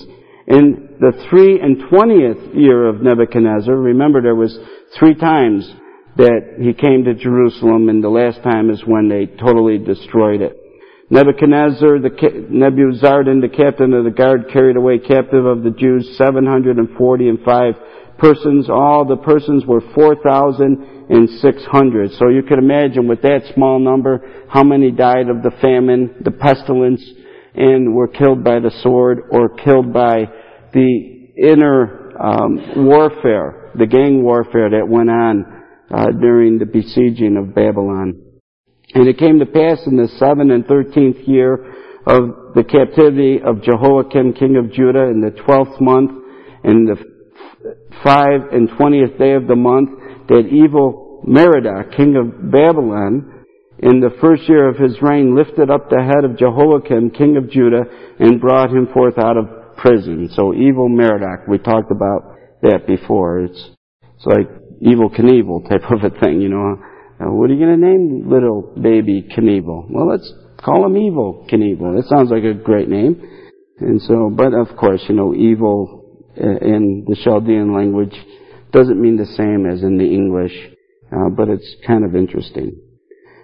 In the three and twentieth year of Nebuchadnezzar, remember there was three times that he came to Jerusalem, and the last time is when they totally destroyed it. Nebuchadnezzar, the Nebuzaradan, the captain of the guard, carried away captive of the Jews seven hundred and forty and five persons. All the persons were four thousand and six hundred. So you can imagine with that small number how many died of the famine, the pestilence, and were killed by the sword or killed by the inner um, warfare, the gang warfare that went on uh, during the besieging of Babylon. And it came to pass in the seventh and thirteenth year of the captivity of Jehoiakim, king of Judah, in the twelfth month, in the five and twentieth day of the month, that evil Merodach, king of Babylon, in the first year of his reign, lifted up the head of Jehoiakim, king of Judah, and brought him forth out of prison. So evil Merodach, we talked about that before. It's, it's like Evel Knievel type of a thing, you know. Uh, what are you going to name little baby Knievel? Well, let's call him Evel Knievel. That sounds like a great name. And so, but of course, you know, evil in the Chaldean language doesn't mean the same as in the English, uh, but it's kind of interesting.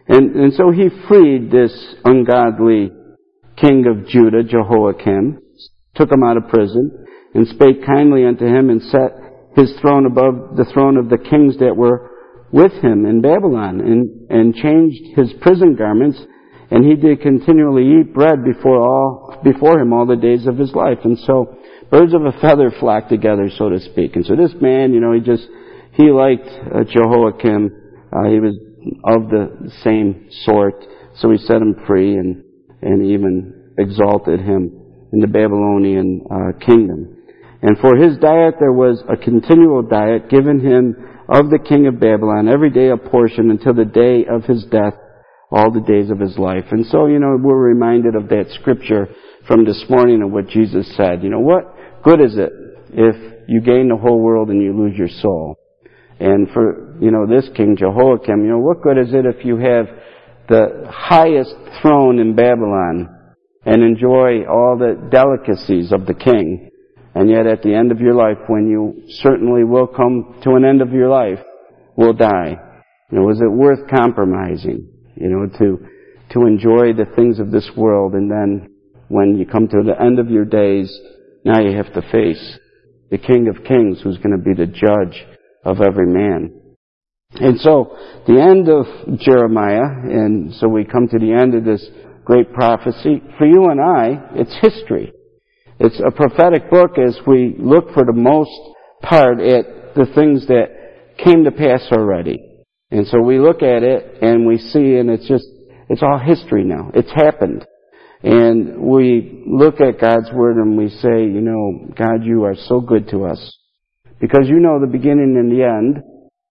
And, and so he freed this ungodly king of Judah, Jehoiakim, took him out of prison, and spake kindly unto him, and set his throne above the throne of the kings that were with him in Babylon, and, and changed his prison garments, and he did continually eat bread before all before him all the days of his life. And so birds of a feather flock together, so to speak. And so this man, you know, he just, he liked uh, Jehoiakim. Uh, he was of the same sort. So he set him free and, and even exalted him in the Babylonian uh, kingdom. And for his diet there was a continual diet given him of the king of Babylon, every day a portion until the day of his death, all the days of his life. And so, you know, we're reminded of that scripture from this morning of what Jesus said. You know, what good is it if you gain the whole world and you lose your soul? And for, you know, this king Jehoiakim, you know, what good is it if you have the highest throne in Babylon and enjoy all the delicacies of the king, and yet at the end of your life, when you certainly will come to an end of your life, will die? You know, is it worth compromising, you know, to to enjoy the things of this world, and then when you come to the end of your days, now you have to face the King of Kings, who's going to be the judge of every man. And so, the end of Jeremiah, and so we come to the end of this great prophecy. For you and I, it's history. It's a prophetic book as we look for the most part at the things that came to pass already. And so we look at it and we see, and it's just, it's all history now. It's happened. And we look at God's Word and we say, you know, God, you are so good to us. Because you know the beginning and the end.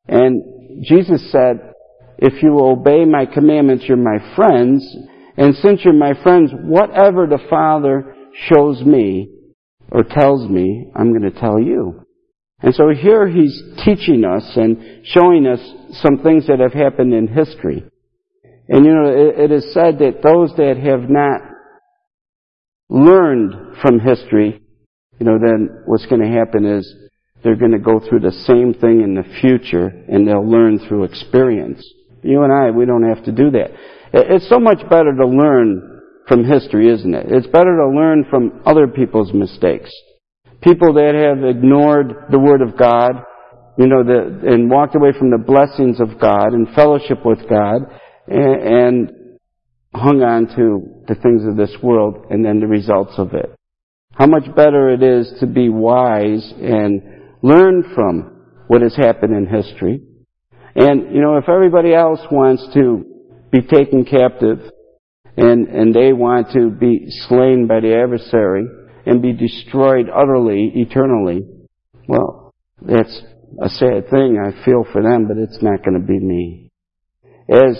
And Jesus said, if you obey my commandments, you're my friends. And since you're my friends, whatever the Father shows me or tells me, I'm going to tell you. And so here he's teaching us and showing us some things that have happened in history. And you know, it, it is said that those that have not learned from history, you know, then what's going to happen is they're going to go through the same thing in the future, and they'll learn through experience. You and I, we don't have to do that. It's so much better to learn from history, isn't it? It's better to learn from other people's mistakes. People that have ignored the Word of God, you know, the, and walked away from the blessings of God and fellowship with God, and, and hung on to the things of this world and then the results of it. How much better it is to be wise and learn from what has happened in history. And, you know, if everybody else wants to be taken captive and, and they want to be slain by the adversary and be destroyed utterly, eternally, well, that's a sad thing. I feel for them, but it's not going to be me. As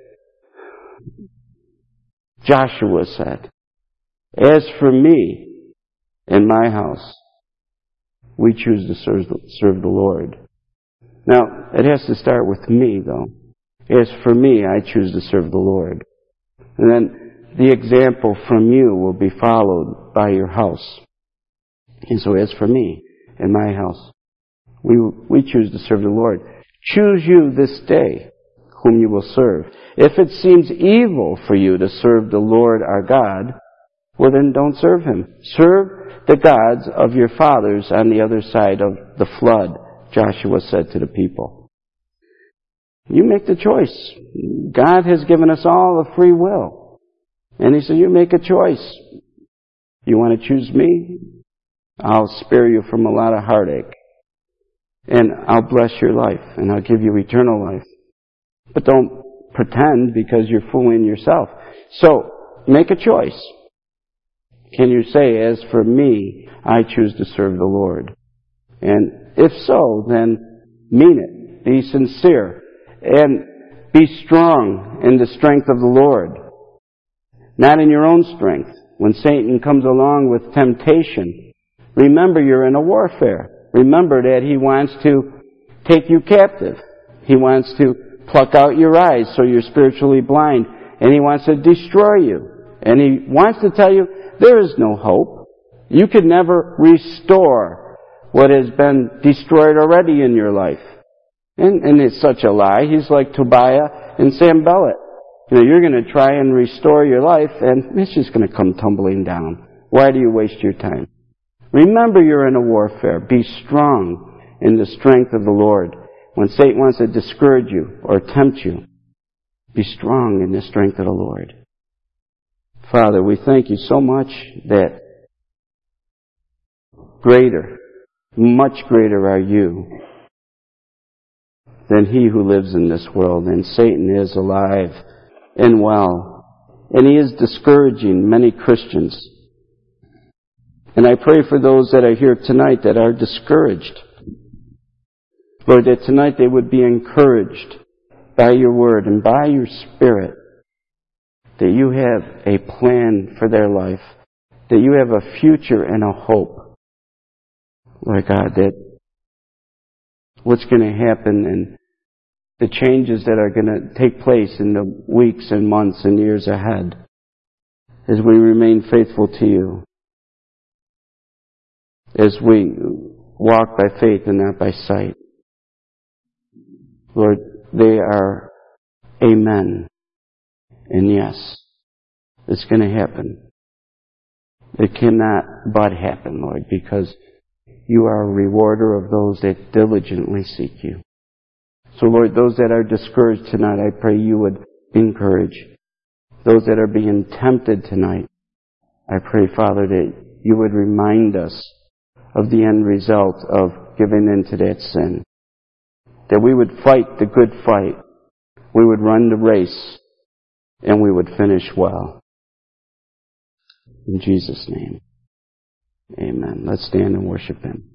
Joshua said, as for me and my house, we choose to serve the, serve the Lord. Now, it has to start with me, though. As for me, I choose to serve the Lord. And then the example from you will be followed by your house. And so as for me and my house, we, we choose to serve the Lord. Choose you this day whom you will serve. If it seems evil for you to serve the Lord our God, well then don't serve Him. Serve the gods of your fathers on the other side of the flood, Joshua said to the people. You make the choice. God has given us all a free will. And He said, you make a choice. You want to choose me? I'll spare you from a lot of heartache. And I'll bless your life. And I'll give you eternal life. But don't pretend because you're fooling yourself. So, make a choice. Can you say, as for me, I choose to serve the Lord? And if so, then mean it. Be sincere. And be strong in the strength of the Lord. Not in your own strength. When Satan comes along with temptation, remember you're in a warfare. Remember that he wants to take you captive. He wants to pluck out your eyes so you're spiritually blind. And he wants to destroy you. And he wants to tell you, there is no hope. You can never restore what has been destroyed already in your life. And, and it's such a lie. He's like Tobiah and Sanballat. You know, you're going to try and restore your life, and it's just going to come tumbling down. Why do you waste your time? Remember you're in a warfare. Be strong in the strength of the Lord. When Satan wants to discourage you or tempt you, be strong in the strength of the Lord. Father, we thank you so much that greater, much greater are you than he who lives in this world. And Satan is alive and well. And he is discouraging many Christians. And I pray for those that are here tonight that are discouraged. Lord, that tonight they would be encouraged by your word and by your Spirit, that you have a plan for their life, that you have a future and a hope. Lord God, that what's going to happen and the changes that are going to take place in the weeks and months and years ahead as we remain faithful to you, as we walk by faith and not by sight. Lord, they are amen and yes. It's going to happen. It cannot but happen, Lord, because you are a rewarder of those that diligently seek you. So, Lord, those that are discouraged tonight, I pray you would encourage. Those that are being tempted tonight, I pray, Father, that you would remind us of the end result of giving in to that sin. That we would fight the good fight. We would run the race. And we would finish well. In Jesus' name. Amen. Let's stand and worship him.